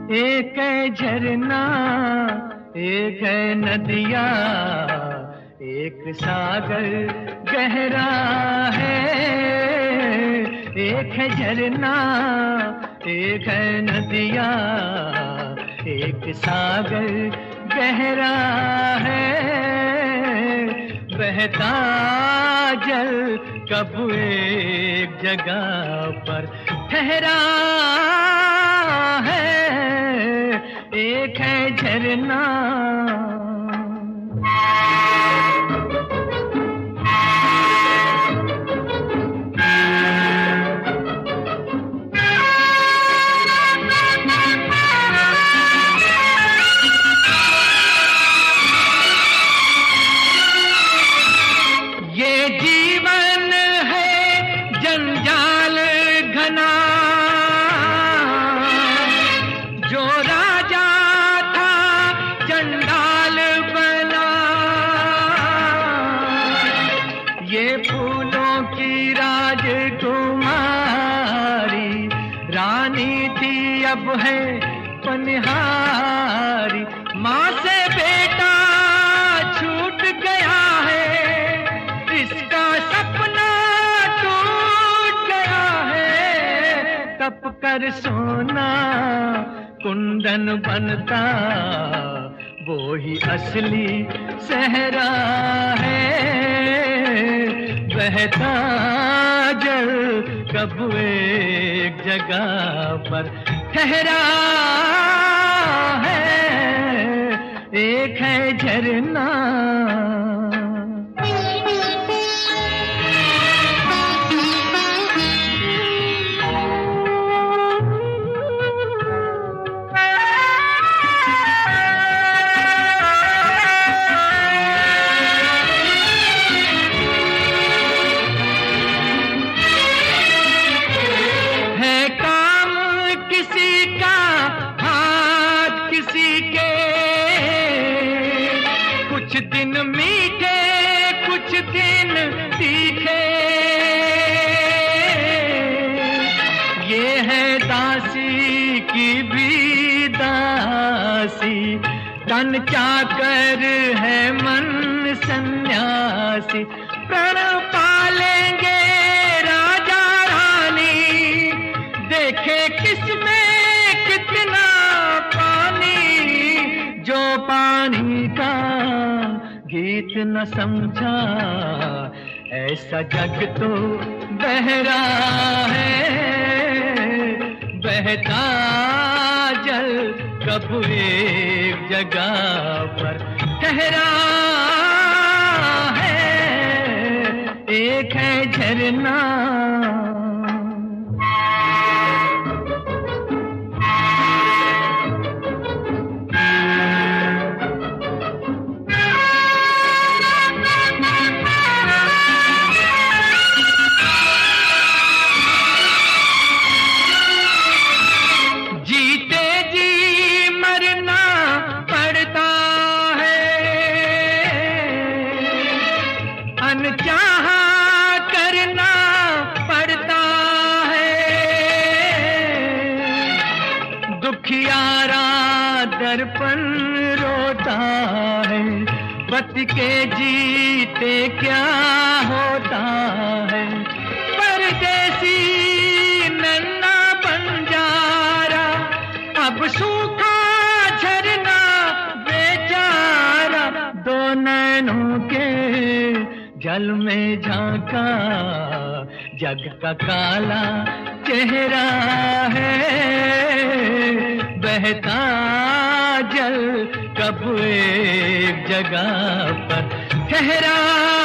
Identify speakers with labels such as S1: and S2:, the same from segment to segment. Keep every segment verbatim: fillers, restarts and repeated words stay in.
S1: एक है झरना, एक है नदिया, एक सागर गहरा है। एक है झरना, एक है नदिया, एक सागर गहरा है। बहता जल कब एक जगह पर ठहरा है। एक है झरना, फूलों की राजकुमारी रानी थी, अब है पनिहारी। माँ से बेटा छूट गया है, इसका सपना टूट गया है। तप कर सोना कुंदन बनता, वो ही असली सहरा है। बहता जल कब एक जगह पर ठहरा है। एक है झरना, कुछ दिन मीठे कुछ दिन तीखे। ये है दासी की भी दासी, तन चाकर है मन सन्यासी। प्रण पालेंगे राजा रानी, देखे किसमें कितना पानी। जो पानी का गीत न समझा, ऐसा जग तो बहरा है। बहता जल कब एक जगह पर ठहरा है। एक है झरना, अनचाहा करना पड़ता है। दुखियारा दर्पण रोता है, पति के जीते क्या होता है। परदेसी नन्हा बंजारा, अब सूखा झरना बेचारा। दो नैनों के जल में झांका, जग का काला चेहरा है। बहता जल कब एक जगह पर ठहरा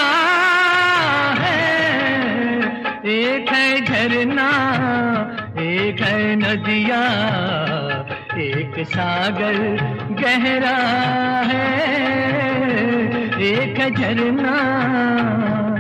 S1: है। एक है झरना, एक है नदिया, एक सागर गहरा है। एक झरना